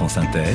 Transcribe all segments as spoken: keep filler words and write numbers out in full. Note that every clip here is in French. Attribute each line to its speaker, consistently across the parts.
Speaker 1: France Inter,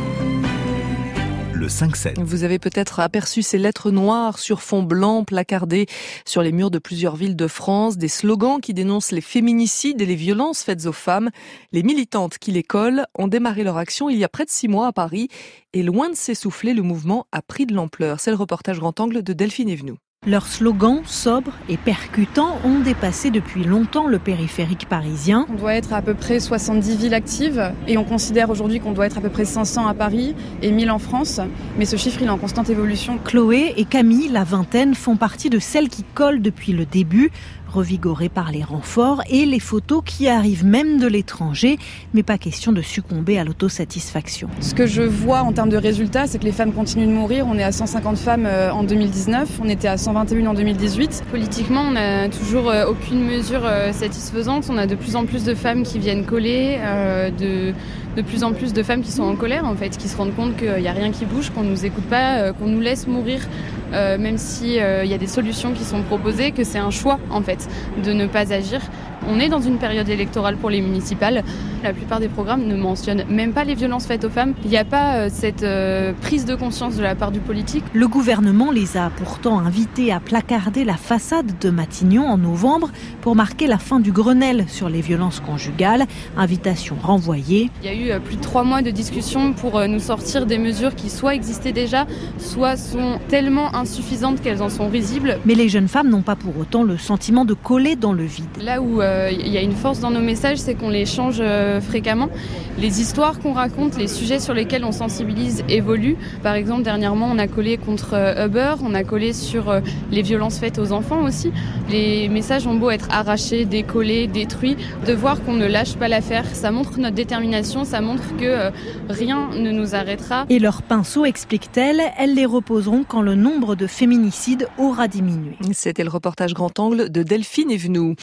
Speaker 1: le cinq sept.
Speaker 2: Vous avez peut-être aperçu ces lettres noires sur fond blanc placardées sur les murs de plusieurs villes de France, des slogans qui dénoncent les féminicides et les violences faites aux femmes. Les militantes qui les collent ont démarré leur action il y a près de six mois à Paris et loin de s'essouffler, le mouvement a pris de l'ampleur. C'est le reportage grand angle de Delphine Evenou.
Speaker 3: Leurs slogans, sobres et percutants, ont dépassé depuis longtemps le périphérique parisien.
Speaker 4: On doit être à peu près soixante-dix villes actives et on considère aujourd'hui qu'on doit être à peu près cinq cents à Paris et mille en France. Mais ce chiffre, il est en constante évolution.
Speaker 3: Chloé et Camille, la vingtaine, font partie de celles qui collent depuis le début, revigorées par les renforts et les photos qui arrivent même de l'étranger. Mais pas question de succomber à l'autosatisfaction.
Speaker 4: Ce que je vois en termes de résultats, c'est que les femmes continuent de mourir. On est à cent cinquante femmes en deux mille dix-neuf, on était à cent vingt et un en deux mille dix-huit.
Speaker 5: Politiquement, on n'a toujours aucune mesure satisfaisante. On a de plus en plus de femmes qui viennent coller, euh, de, de plus en plus de femmes qui sont en colère, en fait, qui se rendent compte qu'il n'y a rien qui bouge, qu'on ne nous écoute pas, qu'on nous laisse mourir, euh, même s'il euh, y a des solutions qui sont proposées, que c'est un choix, en fait, de ne pas agir. On est dans une période électorale pour les municipales. La plupart des programmes ne mentionnent même pas les violences faites aux femmes. Il n'y a pas euh, cette euh, prise de conscience de la part du politique.
Speaker 3: Le gouvernement les a pourtant invités à placarder la façade de Matignon en novembre pour marquer la fin du Grenelle sur les violences conjugales. Invitation renvoyée.
Speaker 5: Il y a eu euh, plus de trois mois de discussion pour euh, nous sortir des mesures qui soit existaient déjà, soit sont tellement insuffisantes qu'elles en sont risibles.
Speaker 3: Mais les jeunes femmes n'ont pas pour autant le sentiment de coller dans le vide.
Speaker 5: Là où il euh, y a une force dans nos messages, c'est qu'on les change euh, fréquemment. Les histoires qu'on raconte, les sujets sur lesquels on sensibilise évoluent. Par exemple, dernièrement, on a collé contre euh, Uber, on a collé sur euh, les violences faites aux enfants aussi. Les messages ont beau être arrachés, décollés, détruits, de voir qu'on ne lâche pas l'affaire, ça montre notre détermination, ça montre que euh, rien ne nous arrêtera.
Speaker 3: Et leurs pinceaux, explique-t-elle, elles les reposeront quand le nombre de féminicides aura diminué.
Speaker 2: C'était le reportage grand angle de Delphine Evenou.